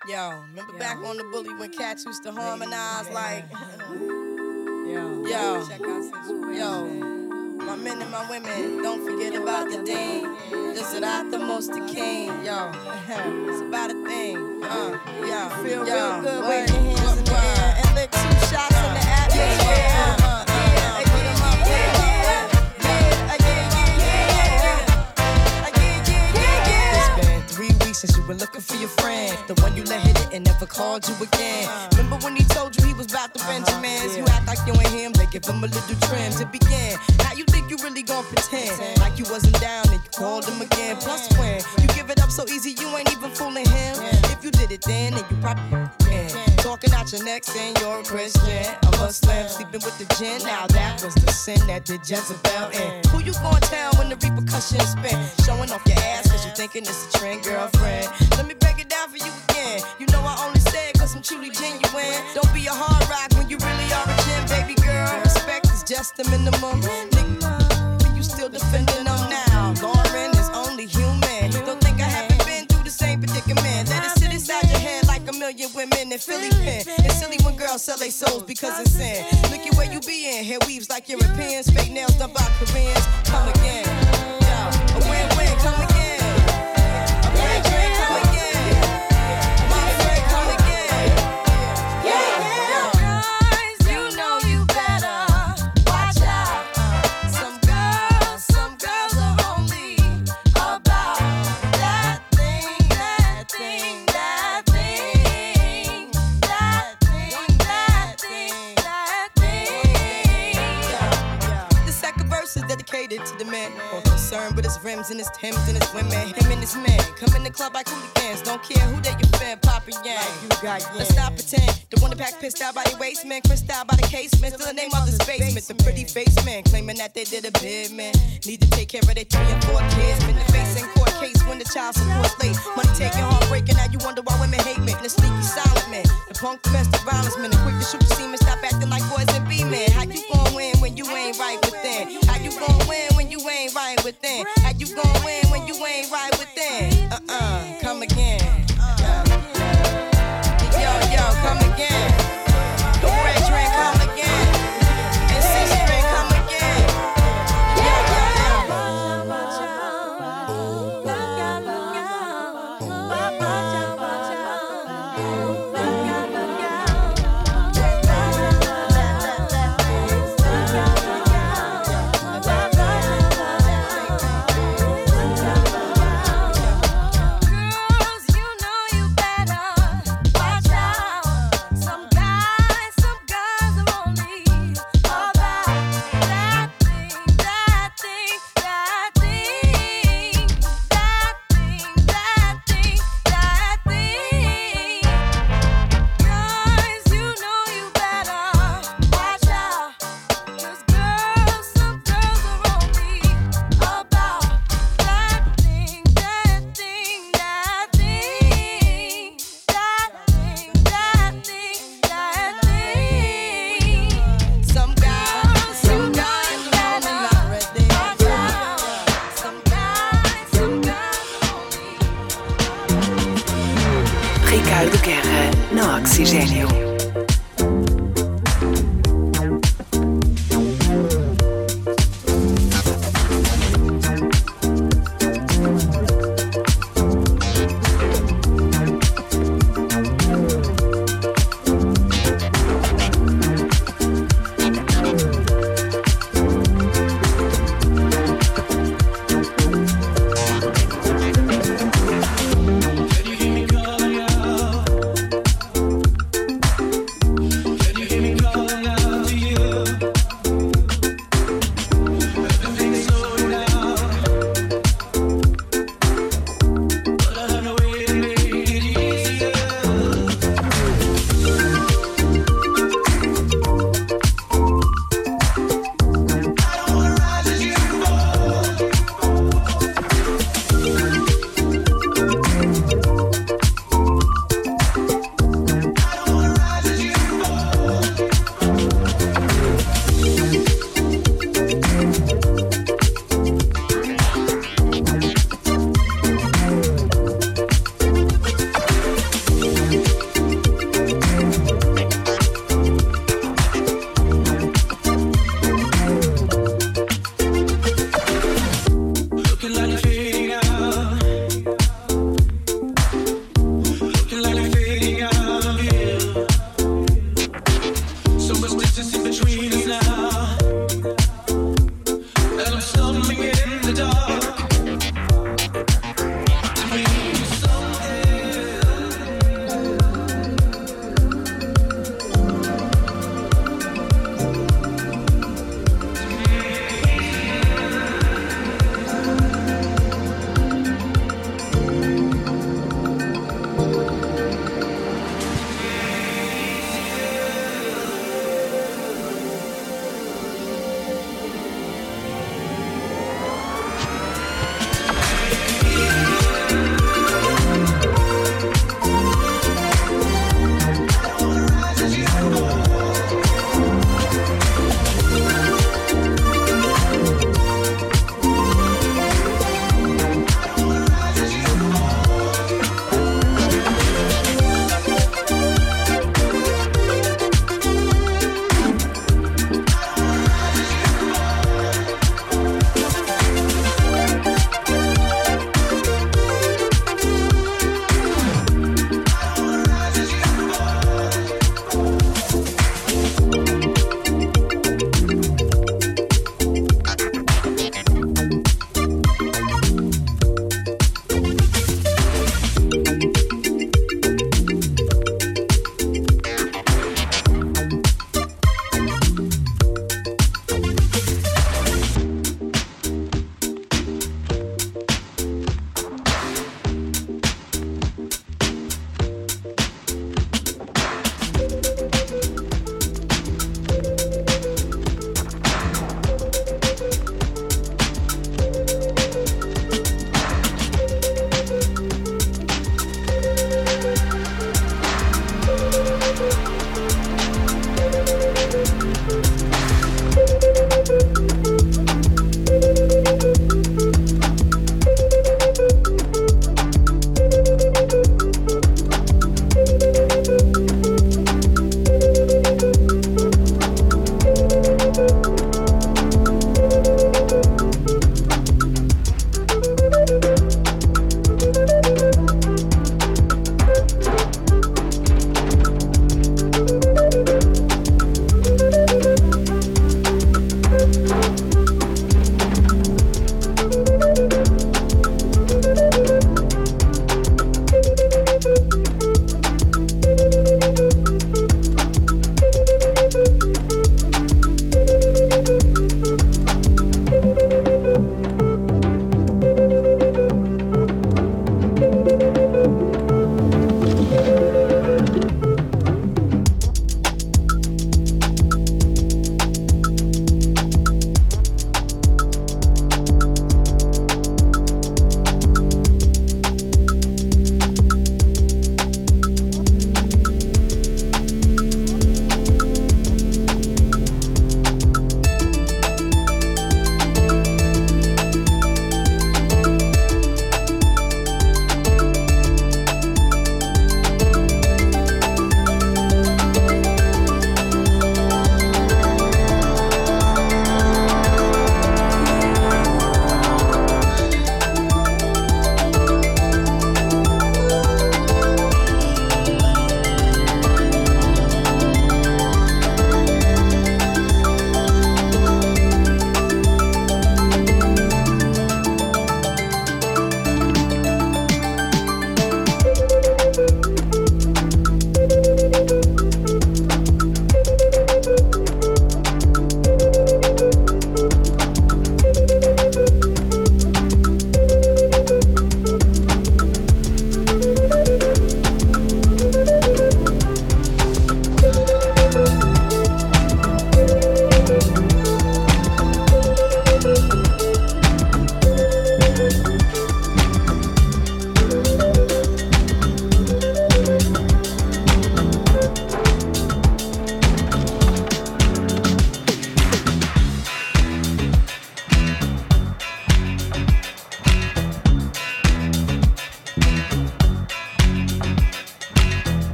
Yo, remember back on the bully when cats used to harmonize like, Yo, check out situation. yo, my men and my women, don't forget about the dean. Desideratumos the king, yo, it's about a thing, yo, Feel yo, real good, word, wave your hands in the word. air and lick 2 shots in the atmosphere. Since you were looking for your friend, the one you let hit it and never called you again. Remember when he told you he was about the Benjamins? You act like you ain't him, they give him a little trim to begin. Now you think you really gon' pretend like you wasn't down and you called him again. Plus when you give it up so easy, you ain't even fooling him. If you did it then you probably can. Talking out your neck saying you're a Christian, a Muslim, sleeping with the gin. Now that was the sin that did Jezebel in. Who you gon' tell when the repercussions spin? Showing off your ass cause you thinking it's a trend, girlfriend. Let me break it down for you again. You know I only say it cause I'm truly genuine. Don't be a hard rock when you really are a gem, baby girl. Respect is just the minimum. Nigga, you still defending them now. Lauren is only human. Don't think I haven't been through the same predicament. Let it sit inside your head like a million women in Philly pen. It's silly when girls sell their souls because it's sin. Look at where you be in. Hair weaves like Europeans. Fake nails done by Koreans. Come again. Yo, a win-win, come again. To the man, more concerned with his rims and his Timbs and his women. Him and his man come in the club like hooligans. Don't care who they your fan, Papa Yang. Let's not pretend. The one that pack pissed out by the waist man, crissed out by the casement. Still the name of the basement. The pretty face man claiming that they did a bid, man. Need to take care of their 3 and 4 kids. Been the face in court case when the child support late. Money taking, heartbreaking. Now you wonder why women hate men. The sneaky silent man, the punk domestic violence man, the quick to shoot the semen. Stop acting like boys and be men. How you gon' win when you ain't right within? How you gon' win when you ain't right within? How you gon' win when you ain't right within? Come again. Yo, come again. The red train come again. And C-string come again. Ricardo Guerra no Oxigênio.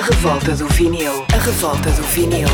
revolta do vinil. A revolta do vinil.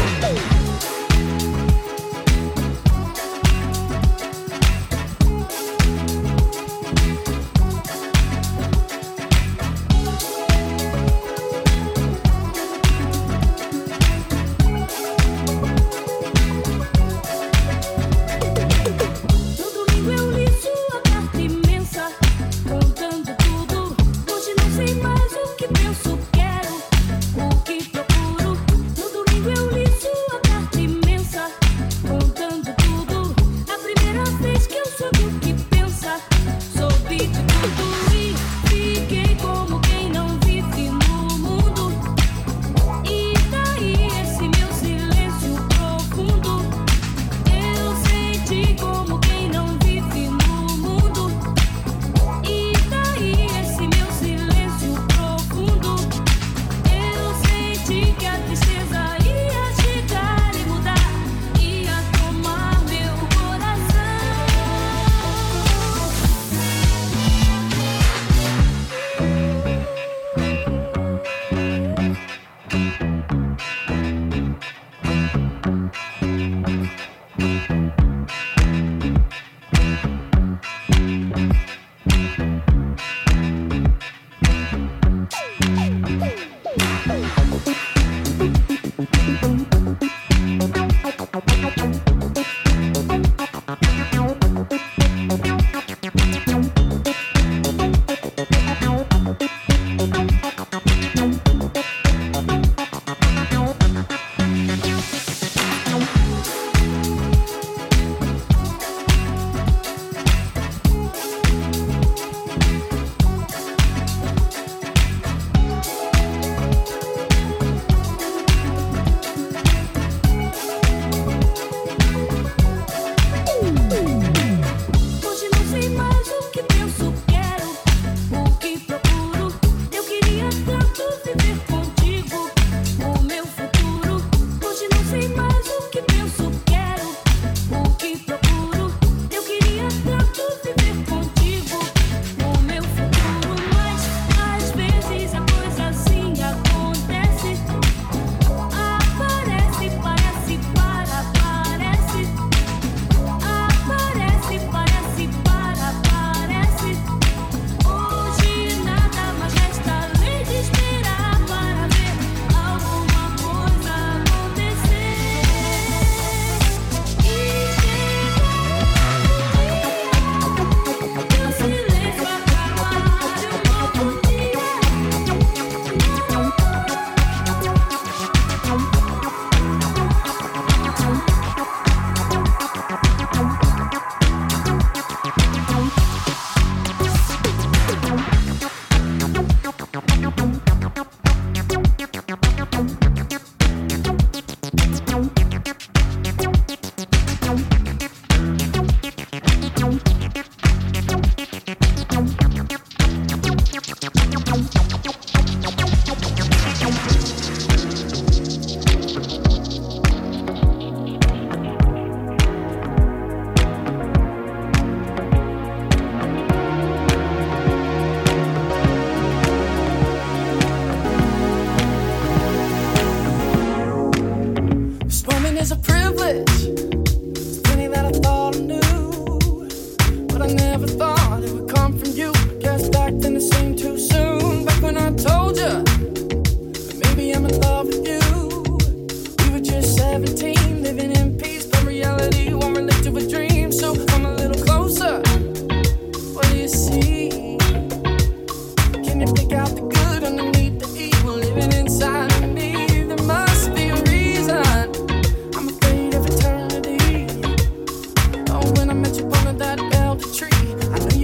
When I met you under that elder tree, I knew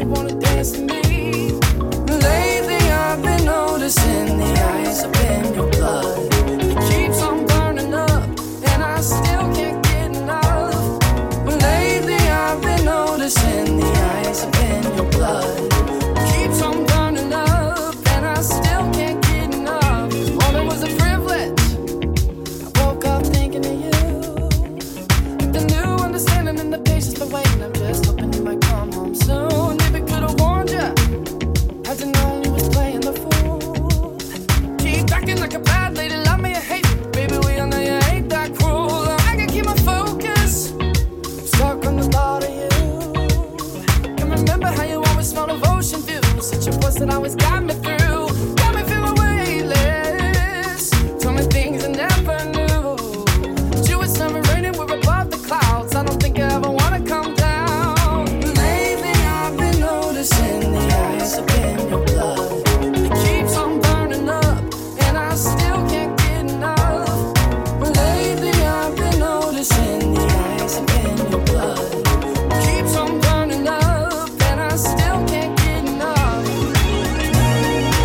else that always got me through. Got me feeling weightless. Told me things I never knew. But you were summer raining, we're above the clouds. I don't think I ever wanna come down. Lately I've been noticing the ice up in your blood. It keeps on burning up, and I still can't get enough. Lately I've been noticing the ice up in your blood. It keeps on burning up, and I still can't get enough.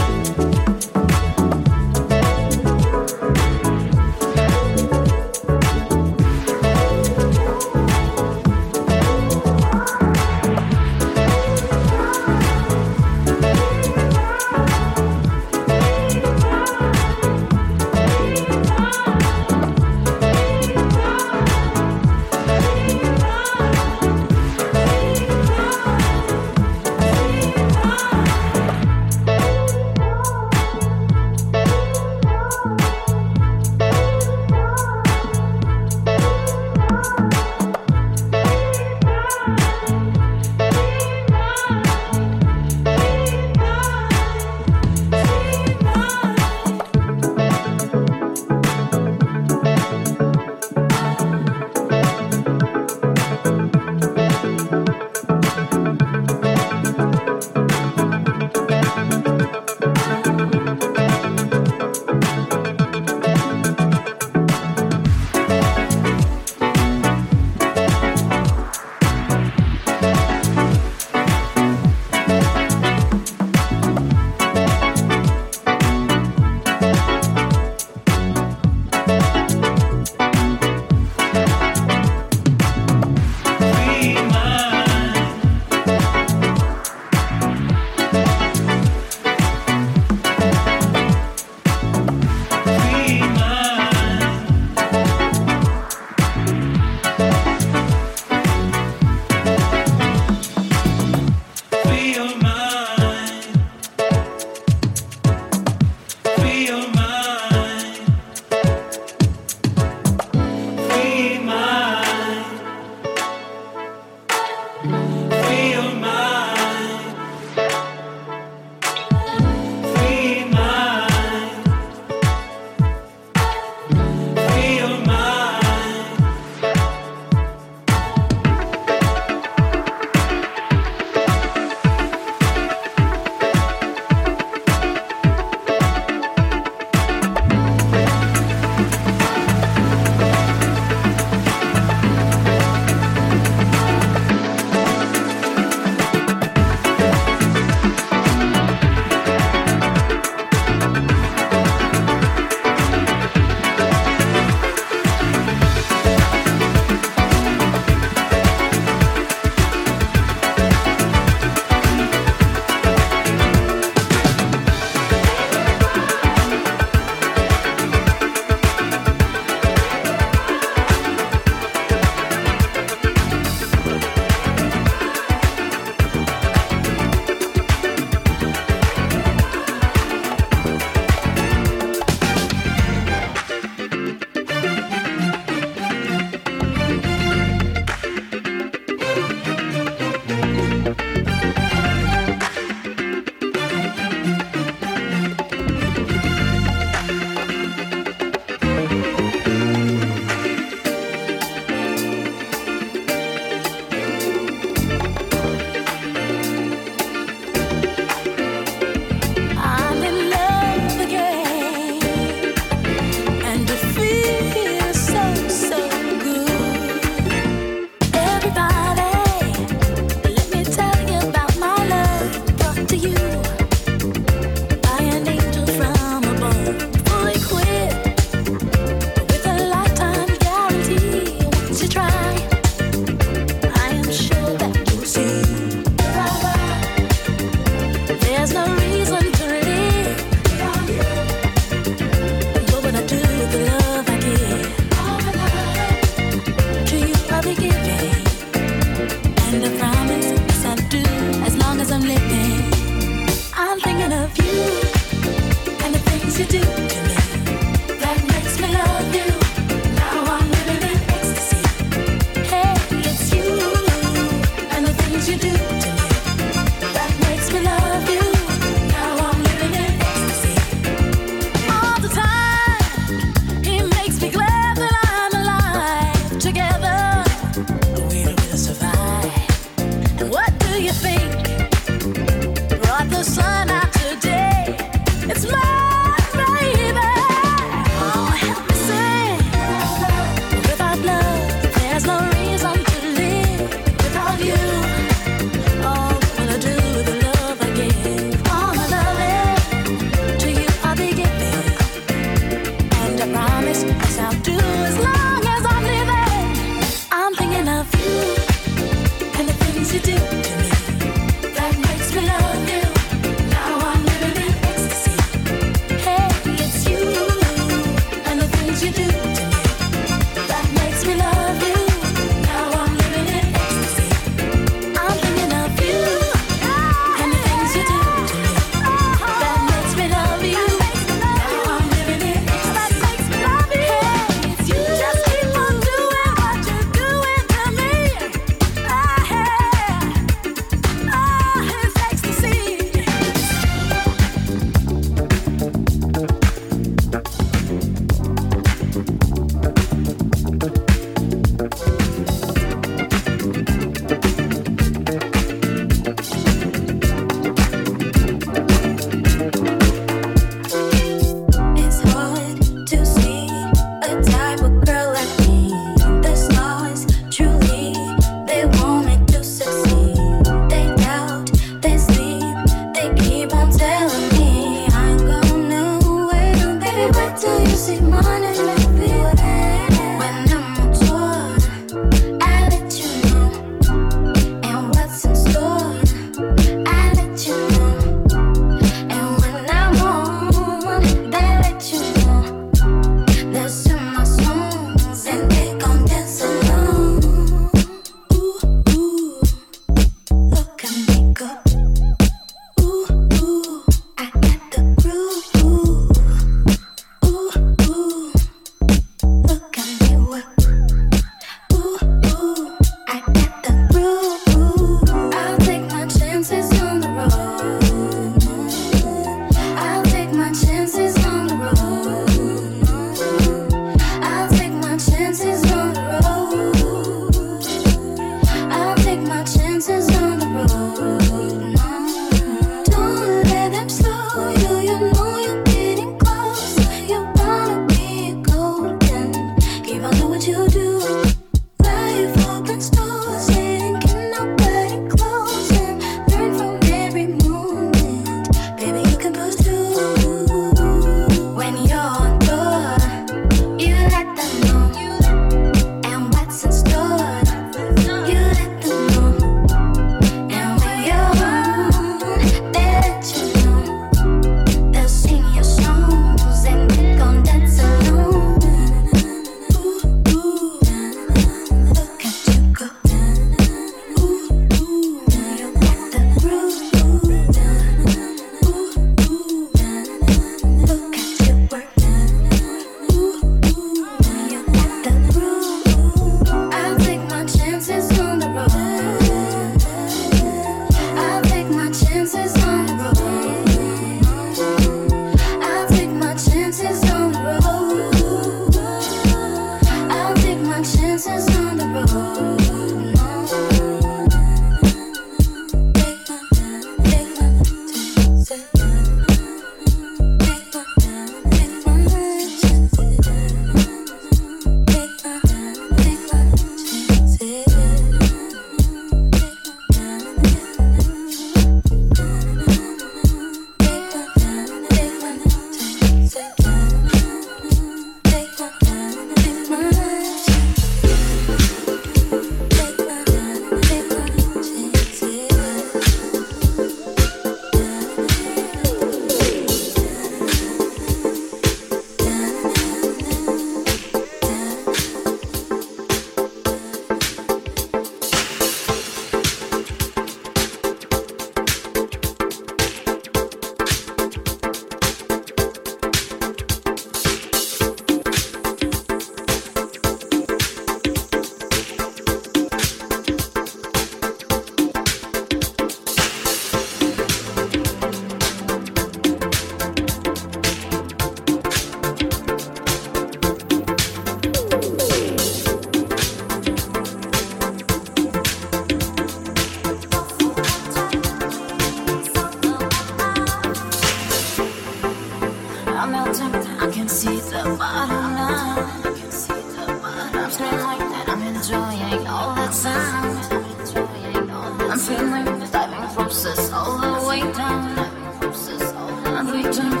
feelings, diving process all the way down. And we turn.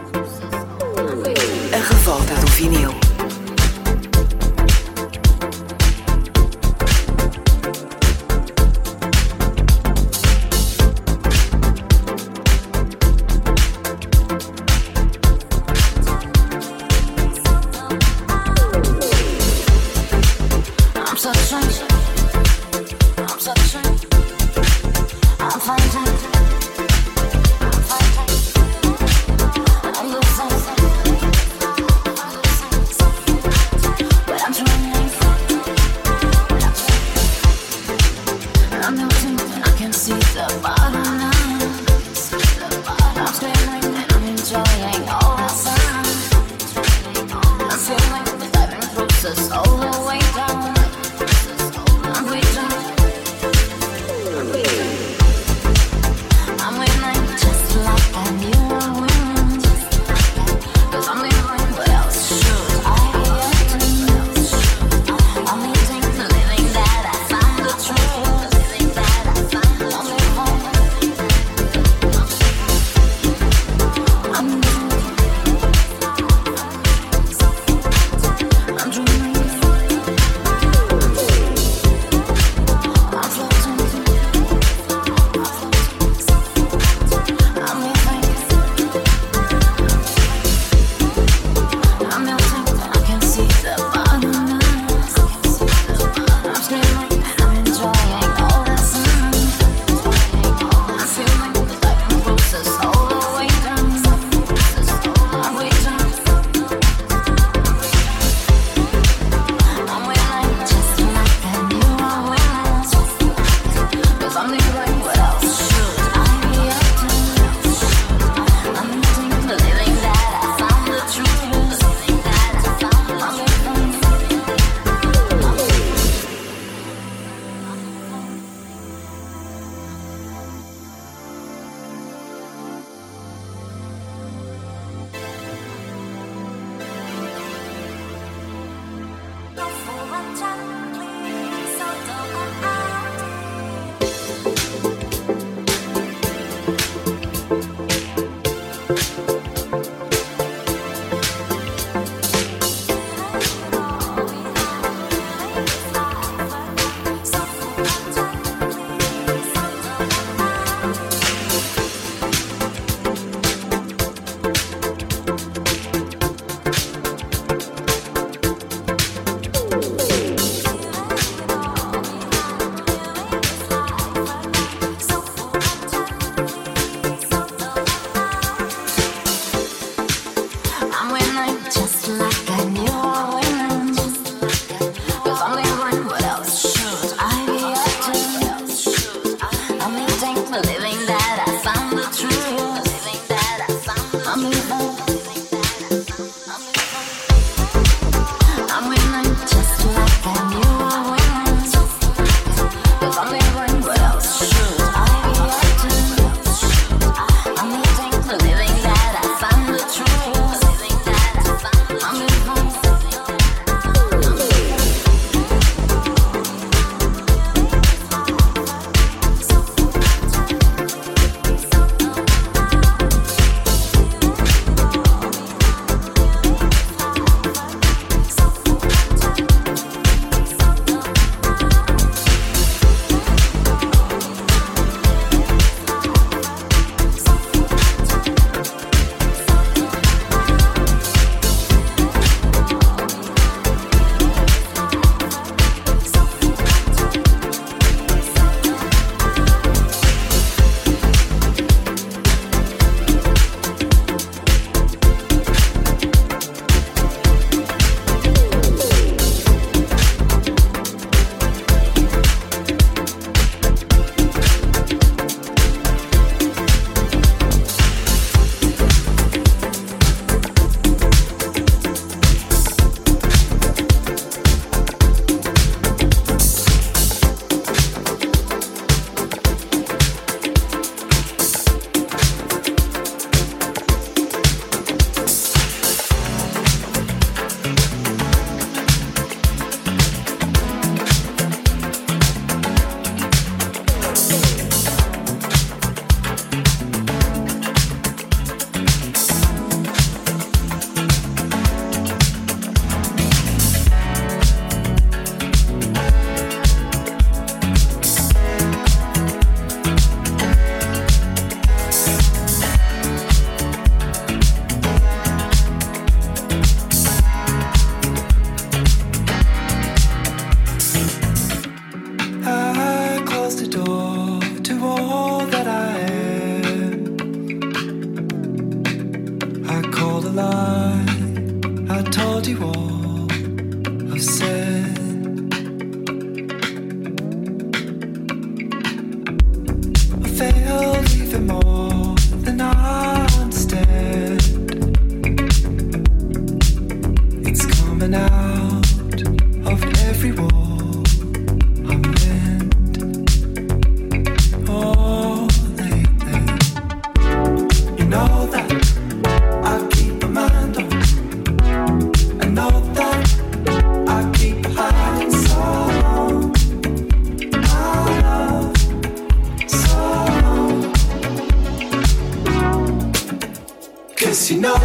A revolta do vinil. I'm so strange.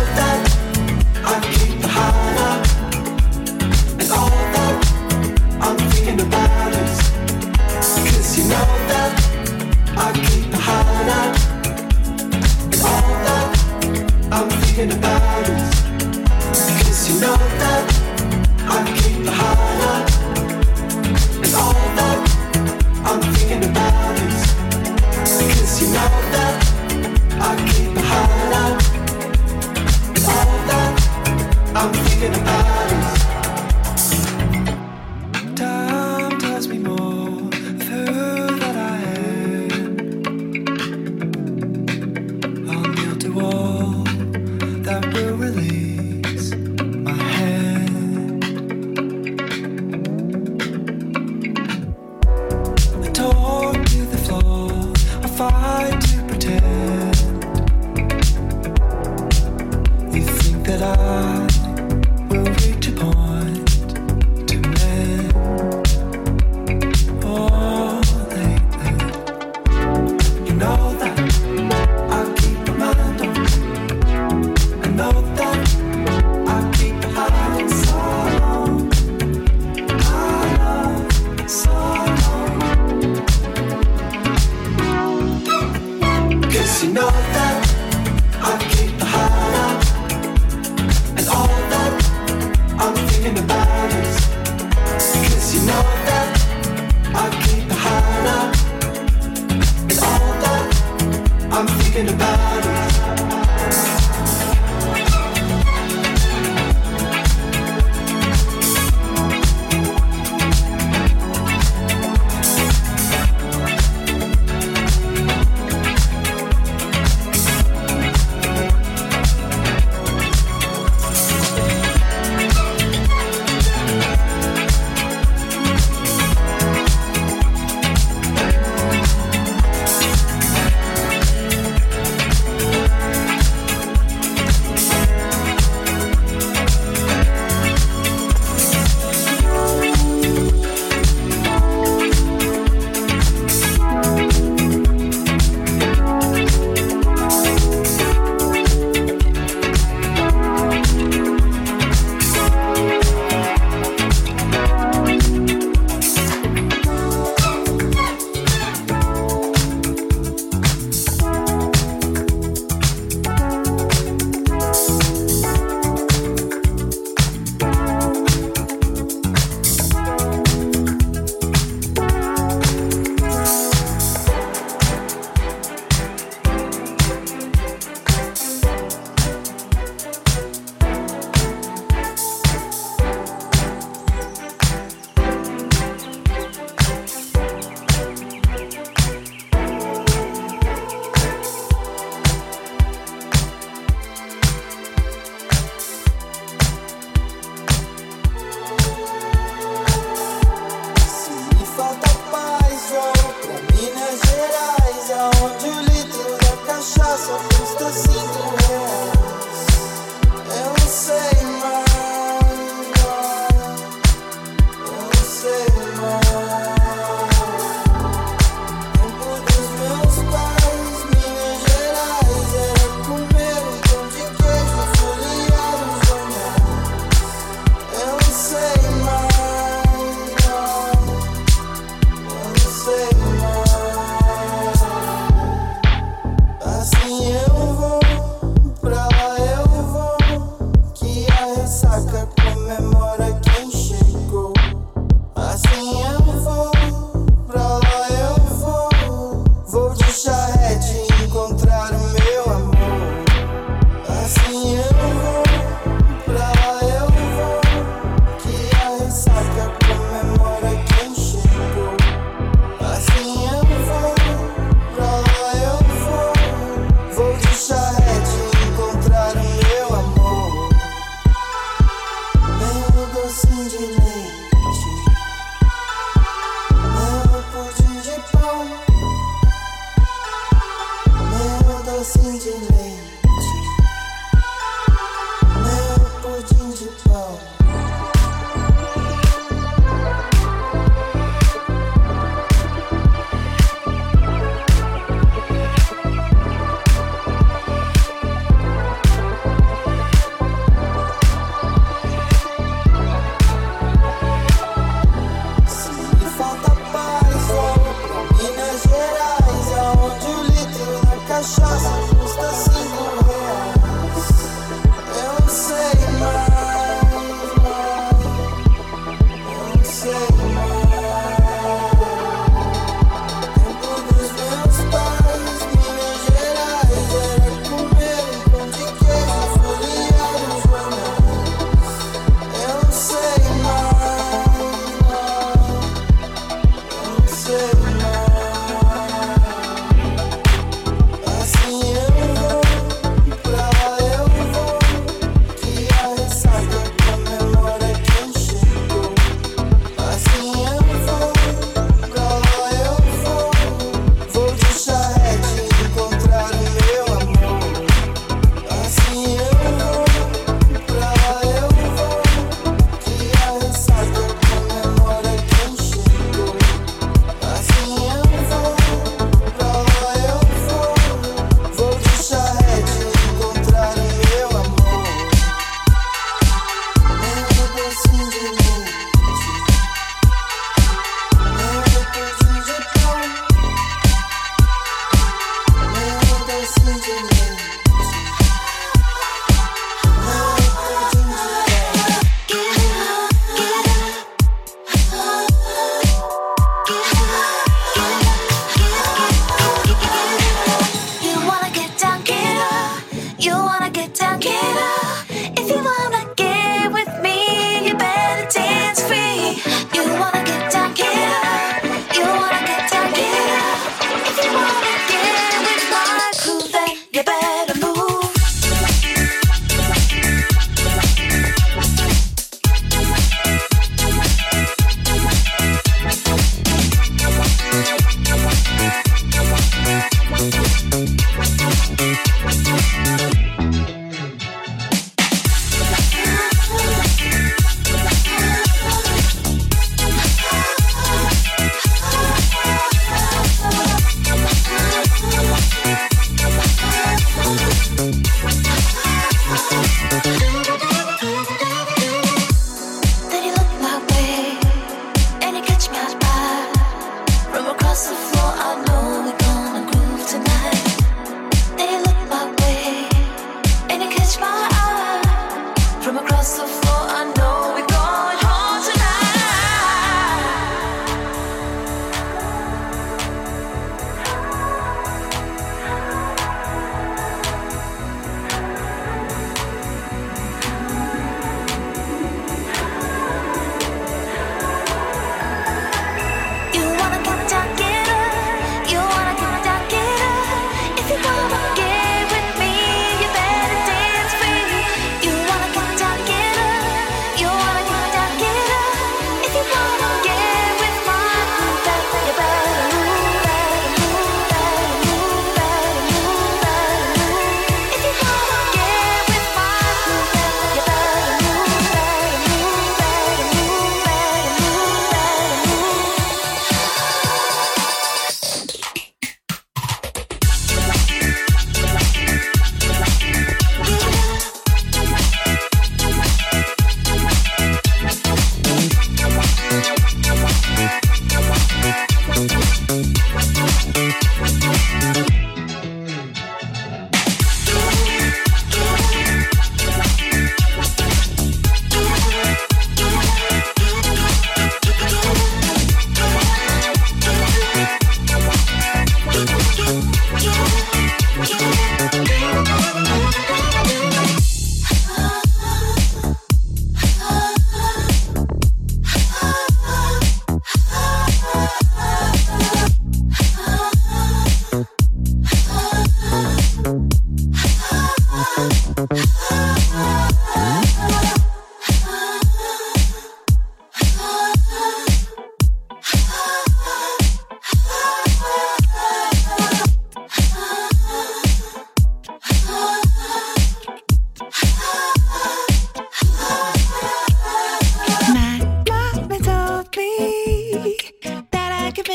that I keep the heart up, and all that I'm thinking about is, 'cause you know that I keep the heart up, and all that I'm thinking about is, 'cause you know that I keep the heart up, and all that I'm thinking about is, 'cause you know that I keep the heart up, and all that I'm thinking about is. Time tells me more of who that I am. I'll kneel to all that will release my hand.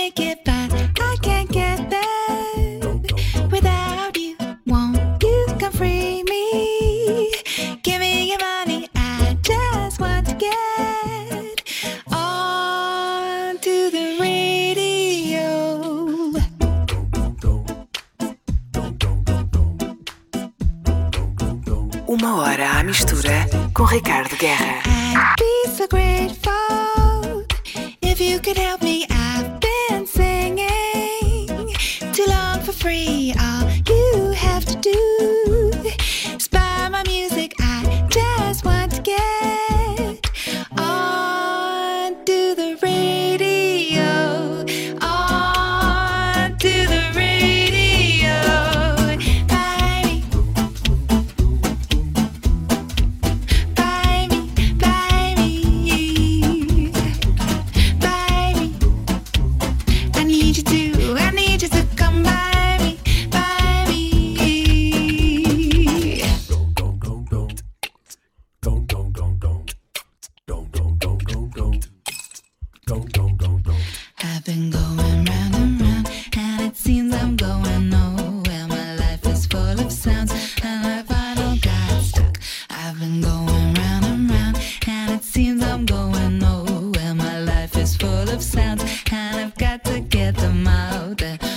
make it, but I can't get there without you. Won't you come free me? Give me your money, I just want to get on to the radio. Uma hora à mistura com Ricardo Guerra. I'd be so grateful if you could help me. I've been singing too long for free. All you have to do is buy my music. I just want to get on to the radio. On to the radio. Buy me. Buy me, buy me, buy me. I need you to come buy me, buy me. I've been going round and round, and it seems I'm going nowhere. My life is full of sounds, and I finally got stuck. I've been going round and round, and it seems I'm going nowhere. My life is full of sounds, and I've got to get them out there.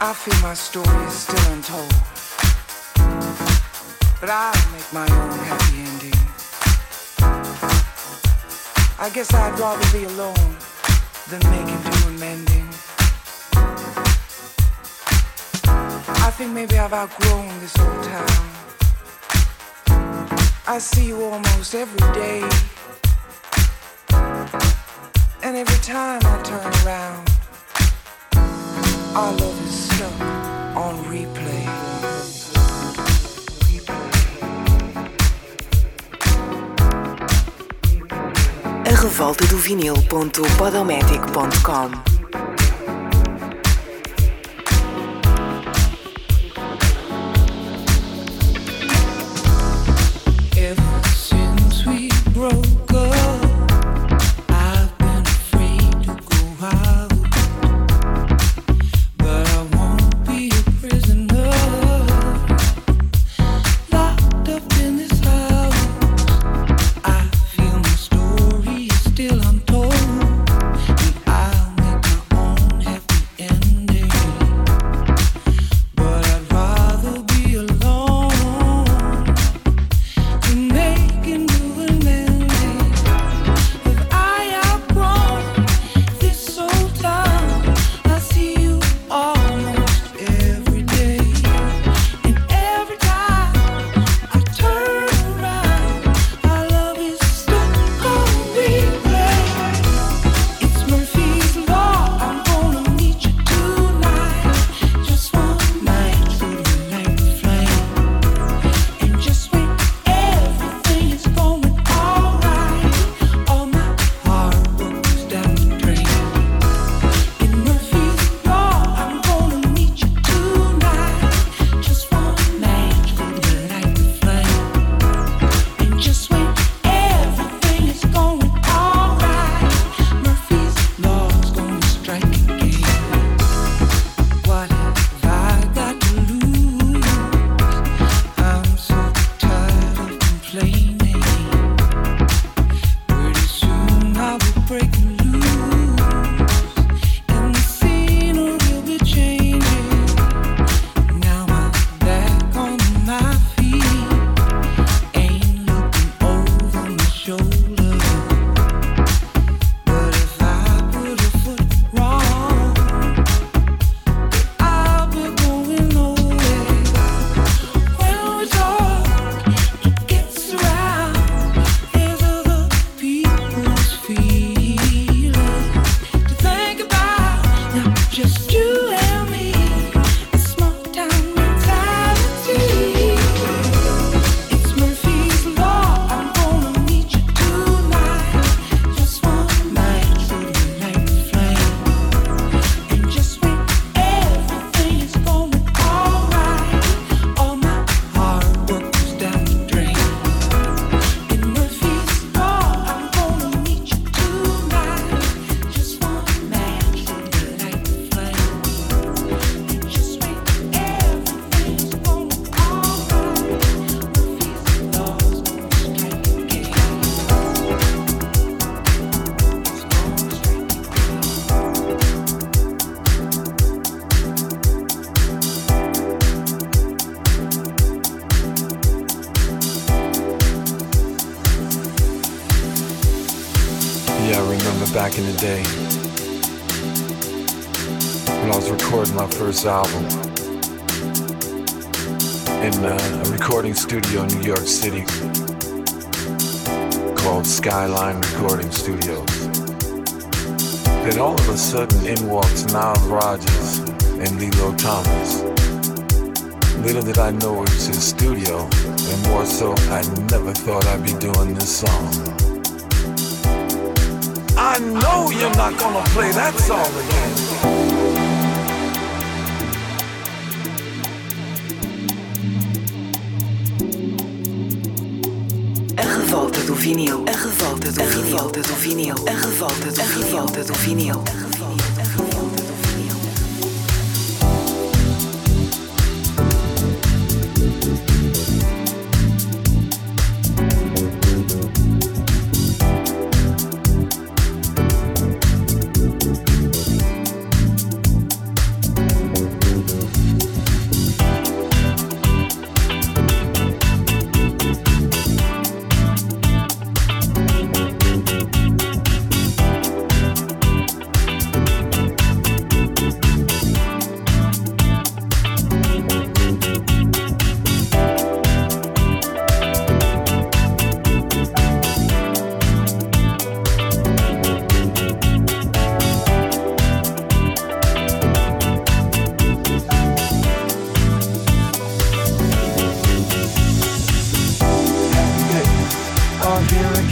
I feel my story is still untold, but I'll make my own happy ending. I guess I'd rather be alone than making do and mending. I think maybe I've outgrown this old town. I see you almost every day, and every time I turn around, our love is stuck on replay. A revolta do vinil.podomatic.com. Broke up, I've been afraid to go out, but I won't be a prisoner, locked up in this house. I feel my story is still untold, and I'll make my own happy ending, but I'd rather be alone than making do and mending. Back in the day, when I was recording my first album in a recording studio in New York City called Skyline Recording Studios. Then all of a sudden in walks Nile Rodgers and Lilo Thomas. Little did I know it was his studio, and more so, I never thought I'd be doing this song. I know you're not gonna play that song again. A revolta do vinil. A revolta do vinil. A revolta do vinil. A revolta do vinil. A revolta do vinil.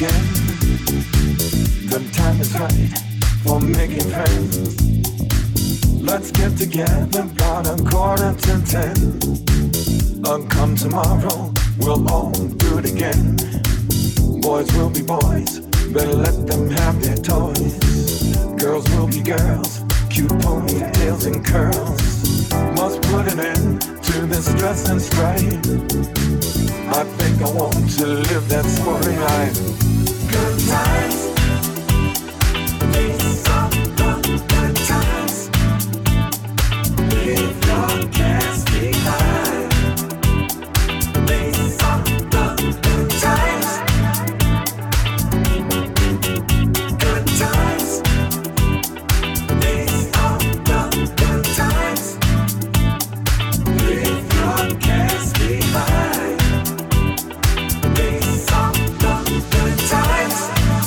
again. The time is right for making friends. Let's get together about 9:45. Come tomorrow, we'll all do it again. Boys will be boys, better let them have their toys. Girls will be girls, cute ponytails and curls. Must put an end to this stress and strife. I think I want to live that sporty life. Good times, these are the good times. Leave your cares behind. These are the good times. Good times. These are the good times. Leave your cares behind. These are the good times.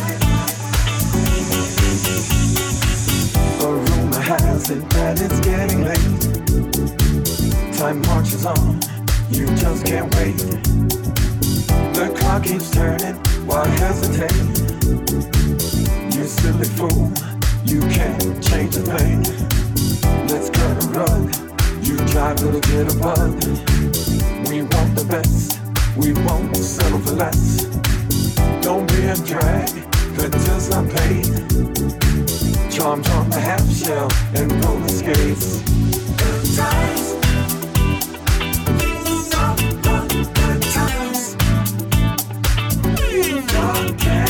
A rumor has it that it's getting late. Time marches on, you just can't wait. The clock keeps turning, why hesitate? You silly fool, you can't change a thing. Let's cut a rug, you try to get a bug. We want the best, we won't settle for less. Don't be a drag, that does not pay. Charms on the half shell and roller skates. Good times. These are the good times. Leave your cares